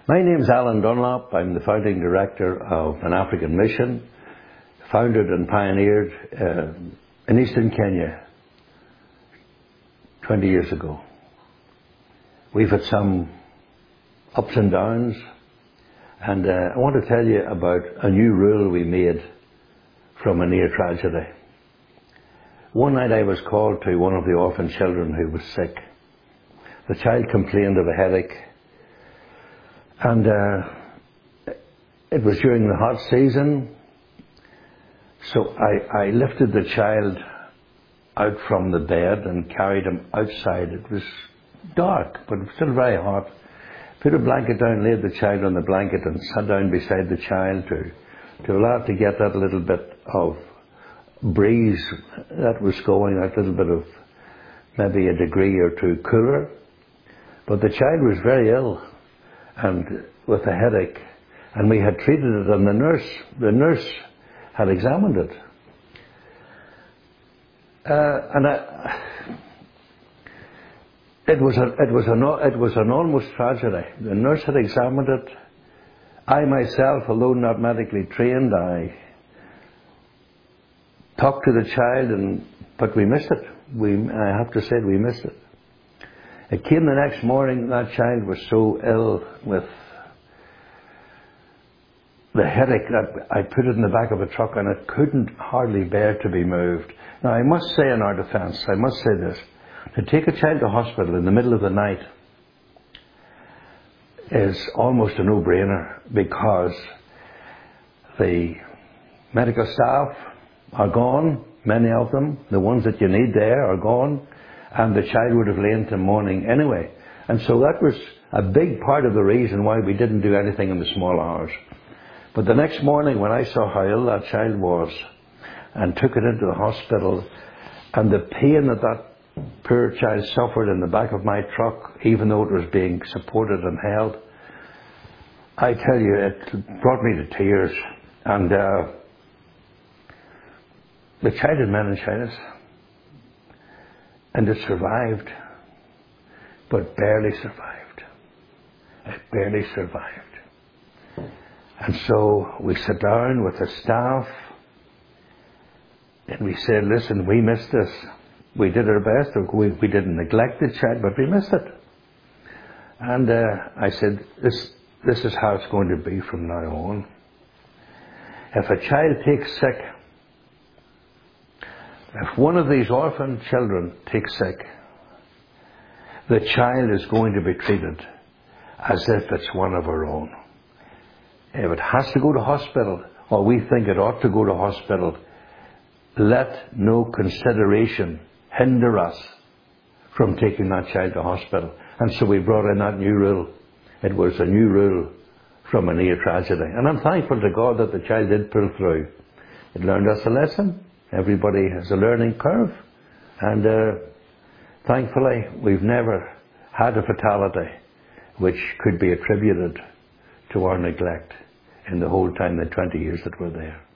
My name's Alan Dunlop. I'm the founding director of an African mission, founded and pioneered in Eastern Kenya 20 years ago. We've had some ups and downs, and I want to tell you about a new rule we made from a near tragedy. One night I was called to one of the orphan children who was sick. The child complained of a headache, and it was during the hot season, so I lifted the child out from the bed and carried him outside. It was dark, but it was still very hot. Put a blanket down, laid the child on the blanket and sat down beside the child to allow it to get that little bit of breeze that was going, that little bit of maybe a degree or two cooler. But the child was very ill and with a headache, and we had treated it, and the nurse had examined it. It was an almost tragedy. The nurse had examined it. I myself, although not medically trained, I talked to the child, but we missed it. I have to say we missed it. It came the next morning. That child was so ill with the headache that I put it in the back of a truck, and it couldn't hardly bear to be moved. Now, I must say in our defence, I must say this: to take a child to hospital in the middle of the night is almost a no-brainer, because the medical staff are gone, many of them, the ones that you need there are gone, and the child would have lain till morning anyway. And so that was a big part of the reason why we didn't do anything in the small hours. But the next morning, when I saw how ill that child was and took it into the hospital, and the pain that poor child suffered in the back of my truck, even though it was being supported and held, I tell you, it brought me to tears. And the child had meningitis, and it survived, but barely survived. It barely survived. And so we sat down with the staff, and we said, listen, we missed this. We did our best. We didn't neglect the child, but we missed it. And I said, this is how it's going to be from now on. If a child takes sick, if one of these orphan children takes sick, the child is going to be treated as if it's one of our own. If it has to go to hospital, or we think it ought to go to hospital, let no consideration hinder us from taking that child to hospital. And so we brought in that new rule. It was a new rule from a near tragedy. And I'm thankful to God that the child did pull through. It learned us a lesson. Everybody has a learning curve. And thankfully, we've never had a fatality which could be attributed to our neglect in the whole time, the 20 years that we're there.